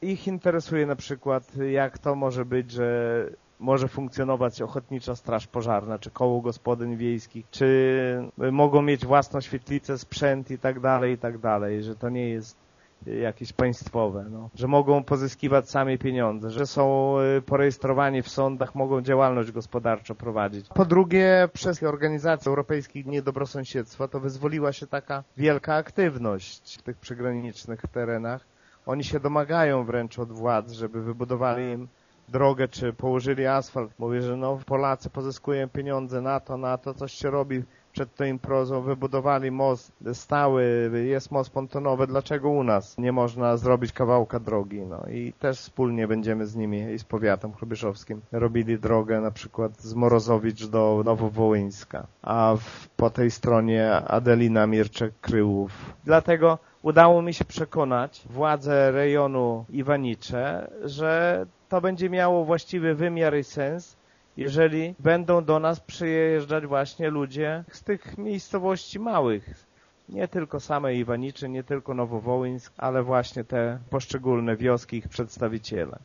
Ich interesuje na przykład, jak to może być, że może funkcjonować Ochotnicza Straż Pożarna, czy koło gospodyń wiejskich, czy mogą mieć własną świetlicę, sprzęt i tak dalej, że to nie jest jakieś państwowe, no. Że mogą pozyskiwać sami pieniądze, że są porejestrowani w sądach, mogą działalność gospodarczą prowadzić. Po drugie, przez organizacje europejskich Dni Dobrosąsiedztwa to wyzwoliła się taka wielka aktywność w tych przygranicznych terenach. Oni się domagają wręcz od władz, żeby wybudowali im drogę, czy położyli asfalt. Mówię, że no Polacy pozyskują pieniądze na to, coś się robi przed tą imprezą, wybudowali most stały, jest most pontonowy, dlaczego u nas nie można zrobić kawałka drogi? No i też wspólnie będziemy z nimi i z powiatem chrubieszowskim robili drogę na przykład z Morozowicz do Nowowołyńska, a po tej stronie Adelina Mirczek-Kryłów. Dlatego udało mi się przekonać władze rejonu Iwanicze, że to będzie miało właściwy wymiar i sens, jeżeli będą do nas przyjeżdżać właśnie ludzie z tych miejscowości małych. Nie tylko same Iwanicze, nie tylko Nowowołyńsk, ale właśnie te poszczególne wioski, ich przedstawiciele.